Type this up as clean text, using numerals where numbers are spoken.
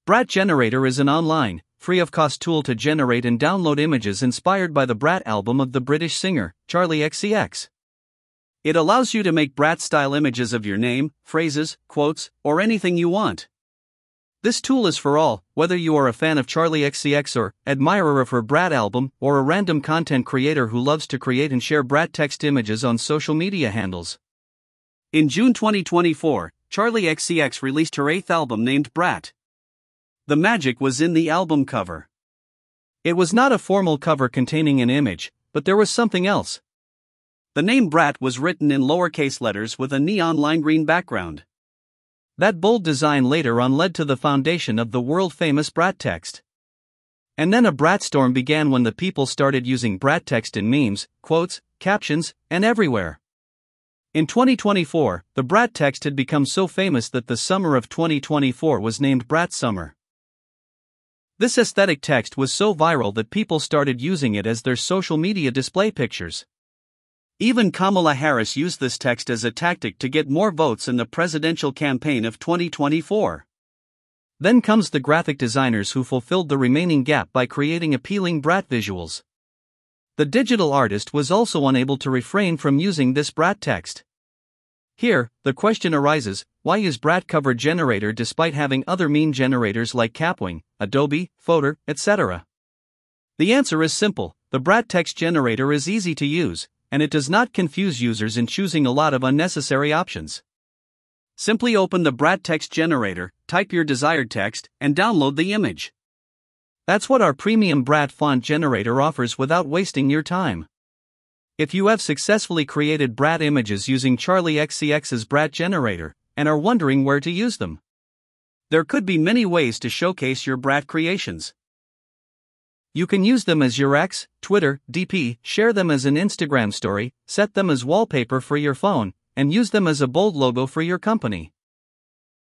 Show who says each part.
Speaker 1: Brat Generator is an online, free-of-cost tool to generate and download images inspired by the Brat album of the British singer, Charli XCX. It allows you to make Brat-style images of your name, phrases, quotes, or anything you want. This tool is for all, whether you are a fan of Charli XCX or admirer of her Brat album, or a random content creator who loves to create and share Brat text images on social media handles. In June 2024, Charli XCX released her 8th album named Brat. The magic was in the album cover. It was not a formal cover containing an image, but there was something else. The name Brat was written in lowercase letters with a neon lime green background. That bold design later on led to the foundation of the world-famous Brat text. And then a Brat storm began when the people started using Brat text in memes, quotes, captions, and everywhere. In 2024, the Brat text had become so famous that the summer of 2024 was named Brat Summer. This aesthetic text was so viral that people started using it as their social media display pictures. Even Kamala Harris used this text as a tactic to get more votes in the presidential campaign of 2024. Then comes the graphic designers who fulfilled the remaining gap by creating appealing Brat visuals. The digital artist was also unable to refrain from using this Brat text. Here, the question arises, why use Brat cover generator despite having other meme generators like Kapwing, Adobe, Fodor, etc.? The answer is simple: the Brat text generator is easy to use, and it does not confuse users in choosing a lot of unnecessary options. Simply open the Brat text generator, type your desired text, and download the image. That's what our premium Brat font generator offers without wasting your time. If you have successfully created Brat images using Charli XCX's Brat generator, and are wondering where to use them, there could be many ways to showcase your Brat creations. You can use them as your X, Twitter, DP, share them as an Instagram story, set them as wallpaper for your phone, and use them as a bold logo for your company.